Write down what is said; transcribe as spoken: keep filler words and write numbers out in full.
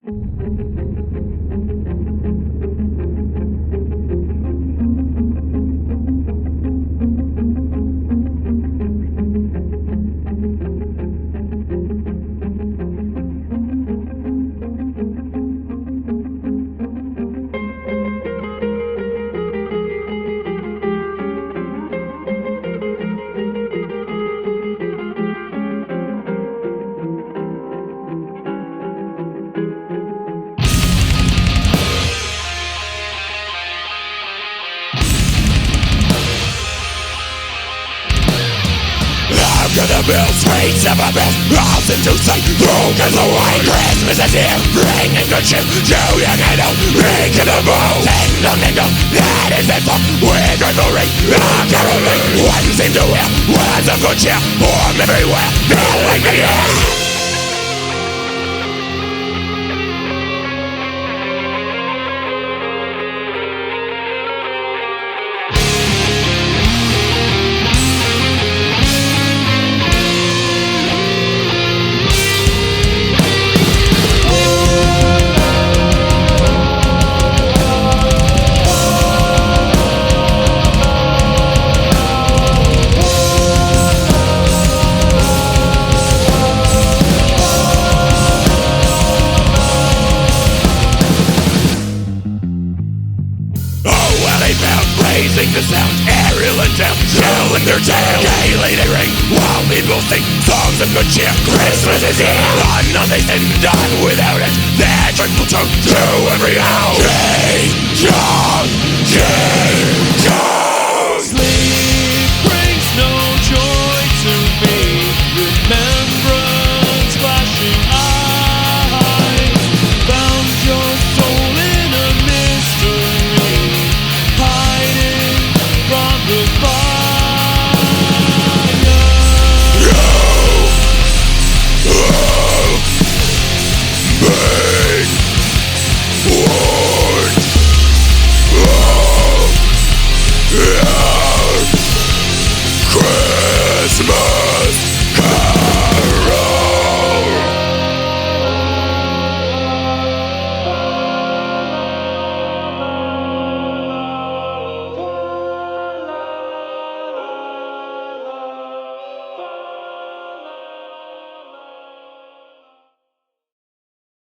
To the mill streets of a mill, all to say, broken away. Christmas is here, bringing good cheer. Joe Young and old, ring to the bow. Tingle, mingle, that is it for. With revelry, a caroling. One seems to wear, words of good cheer. Warm everywhere, filling the air. Raising the sound, aerial and down, shelling their tail. Gaily they ring, while people sing songs of good cheer. Christmas is here, on nothing done without it. Their triple tongue to every house. King Kong, King Kong. Sleep brings no joy to me. Remembrance flashing eyes. Found your soul in a mystery, hiding from the fire. You have made one of